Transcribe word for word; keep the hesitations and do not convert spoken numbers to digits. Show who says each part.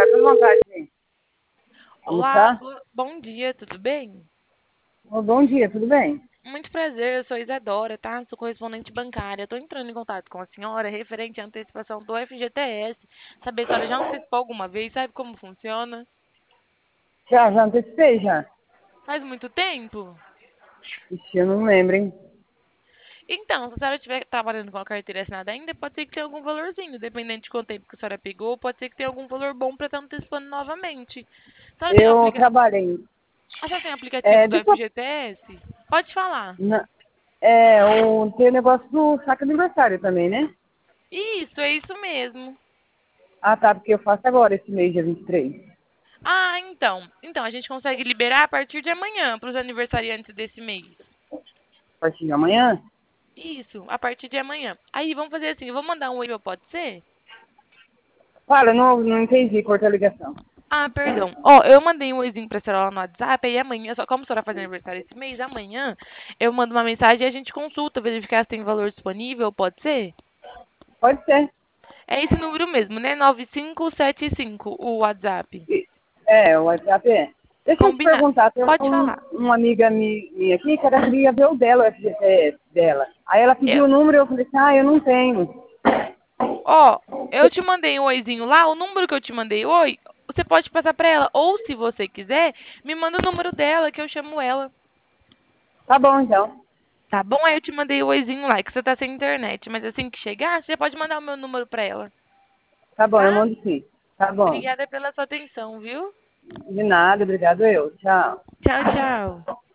Speaker 1: com vontade de
Speaker 2: Olá,
Speaker 1: almoçar.
Speaker 2: bo- bom dia, tudo bem?
Speaker 1: Ô, bom dia, tudo bem?
Speaker 2: Muito prazer, eu sou Isadora, tá? Sou correspondente bancária. Estou entrando em contato com a senhora referente à antecipação do F G T S. Saber se a senhora já antecipou alguma vez, sabe como funciona?
Speaker 1: Já, já antecipei, já.
Speaker 2: Faz muito tempo?
Speaker 1: Ixi, eu não lembro, hein?
Speaker 2: Então, se a senhora estiver trabalhando com a carteira assinada ainda, pode ser que tenha algum valorzinho. Dependente de quanto tempo que a senhora pegou, pode ser que tenha algum valor bom para estar antecipando novamente. A senhora tem o
Speaker 1: Eu
Speaker 2: aplica...
Speaker 1: trabalhei.
Speaker 2: a senhora tem aplicativo
Speaker 1: É,
Speaker 2: do
Speaker 1: deixa eu...
Speaker 2: F G T S? Pode falar.
Speaker 1: na- É, o, tem o negócio do saque aniversário também, né?
Speaker 2: Isso, é isso mesmo.
Speaker 1: Ah, tá, porque eu faço agora esse mês, dia vinte e três.
Speaker 2: Ah, então. Então, a gente consegue liberar a partir de amanhã para os aniversariantes desse mês.
Speaker 1: A partir de amanhã?
Speaker 2: Isso, a partir de amanhã. Aí, vamos fazer assim, eu vou mandar um e-mail, pode ser?
Speaker 1: Fala, não, não entendi, cortou a ligação.
Speaker 2: Ah, perdão. Ó, eu mandei um oizinho pra senhora lá no WhatsApp, aí amanhã, só como a senhora faz aniversário esse mês, amanhã eu mando uma mensagem e a gente consulta, verificar se tem valor disponível, pode ser?
Speaker 1: Pode ser.
Speaker 2: É esse número mesmo, né? nove cinco sete cinco, o WhatsApp.
Speaker 1: E- É, o WhatsApp é. Deixa eu te
Speaker 2: Combina?
Speaker 1: perguntar, tem
Speaker 2: Pode
Speaker 1: um,
Speaker 2: falar.
Speaker 1: uma amiga mi- minha aqui que ela queria ver o dela, o F G T S dela. Aí ela
Speaker 2: Eu,
Speaker 1: pediu o número e eu falei assim, ah, eu não tenho.
Speaker 2: Ó, eu te mandei um oizinho lá, o número que eu te mandei, oi, você pode passar pra ela. Ou, se você quiser, me manda o número dela, que eu chamo ela.
Speaker 1: Tá bom, então.
Speaker 2: Tá bom? Aí eu te mandei o oizinho lá, que você tá sem internet. Mas assim que chegar, você pode mandar o meu número pra ela.
Speaker 1: Tá bom, eu
Speaker 2: Tá?
Speaker 1: mando sim. Tá bom.
Speaker 2: Obrigada pela sua atenção, viu?
Speaker 1: De nada, obrigado eu. Tchau.
Speaker 2: Tchau, tchau.